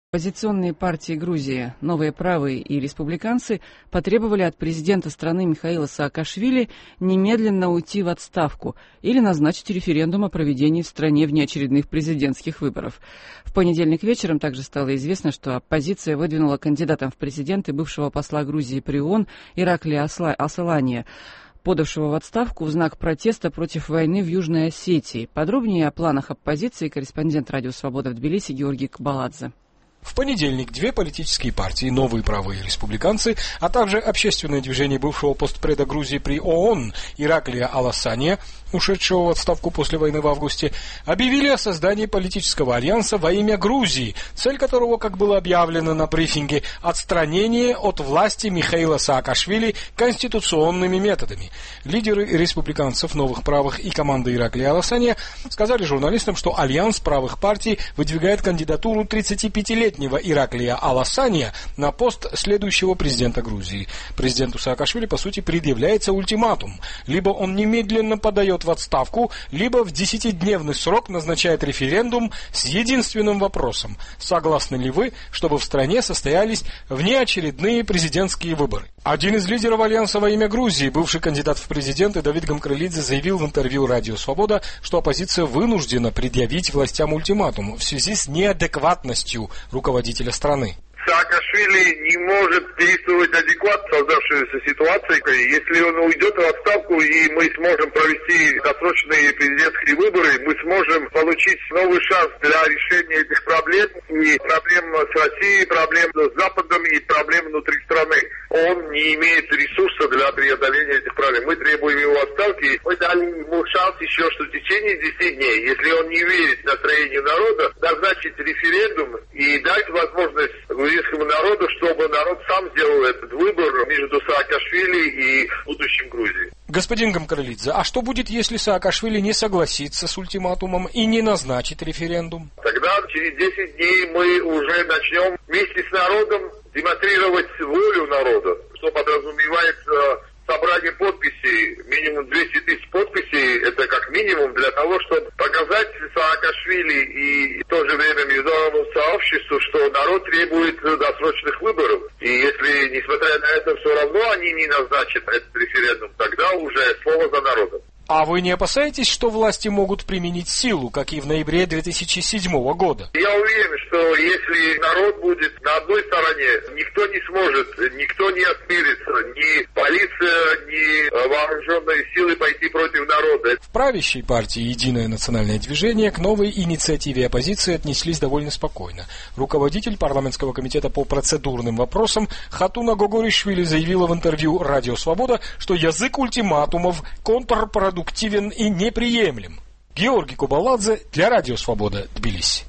Оппозиционные партии Грузии «Новые правые» и «Республиканцы» потребовали от президента страны Михаила Саакашвили немедленно уйти в отставку или назначить референдум о проведении в стране внеочередных президентских выборов. В понедельник вечером также стало известно, что оппозиция выдвинула кандидатом в президенты бывшего посла Грузии при ООН Ираклия Асалания, подавшего в отставку в знак протеста против войны в Южной Осетии. Подробнее о планах оппозиции корреспондент «Радио Свобода» в Тбилиси Георгий Кабаладзе. В понедельник две политические партии «Новые правые» и «Республиканцы», а также общественное движение бывшего постпреда Грузии при ООН Ираклия Аласания, ушедшего в отставку после войны в августе, объявили о создании политического альянса во имя Грузии, цель которого, как было объявлено на брифинге, отстранение от власти Михаила Саакашвили конституционными методами. Лидеры республиканцев, новых правых и команды Ираклия Аласания сказали журналистам, что альянс правых партий выдвигает кандидатуру 35-летнего Ираклия Аласания на пост следующего президента Грузии. Президенту Саакашвили, по сути, предъявляется ультиматум. Либо он немедленно подает в отставку, либо в 10-дневный срок назначает референдум с единственным вопросом: согласны ли вы, чтобы в стране состоялись внеочередные президентские выборы? Один из лидеров альянса во имя Грузии, бывший кандидат в президенты Давид Гамкралидзе, заявил в интервью «Радио Свобода», что оппозиция вынуждена предъявить властям ультиматум в связи с неадекватностью руководителя страны. Саакашвили не может действовать адекватно в создавшейся ситуации. Если он уйдет в отставку и мы сможем провести досрочные президентские выборы, мы сможем получить новый шанс для решения этих проблем. И проблем с Россией, проблем с Западом и проблем внутри страны. Он не имеет ресурса для преодоления этих проблем. Мы требуем его отставки. Мы дали ему шанс еще, что в течение 10 дней, если он не верит настроению народа, назначить референдум и дать возможность грузинскому народу, чтобы народ сам сделал этот выбор между Саакашвили и будущим Грузии. Господин Гамкралидзе, а что будет, если Саакашвили не согласится с ультиматумом и не назначит референдум? Тогда через 10 дней мы уже начнем вместе с народом демонстрировать волю народа, что подразумевает собрание подписей, минимум 200 тысяч подписей, это как минимум для того, чтобы показать Саакашвили и в то же время международному сообществу, что народ требует досрочных выборов. И если, несмотря на это, все равно они не назначат этот референдум, тогда уже слово за народом. А вы не опасаетесь, что власти могут применить силу, как и в ноябре 2007 года? Я уверен, что если народ будет на одной стороне, никто не сможет, никто не осмелится, ни полиция, ни вооруженные силы пойти против народа. В правящей партии «Единое национальное движение» к новой инициативе оппозиции отнеслись довольно спокойно. Руководитель парламентского комитета по процедурным вопросам Хатуна Гогоришвили заявила в интервью «Радио Свобода», что язык ультиматумов контрпродуктивен и неприемлем. Георгий Кабаладзе для «Радио Свобода», Тбилиси.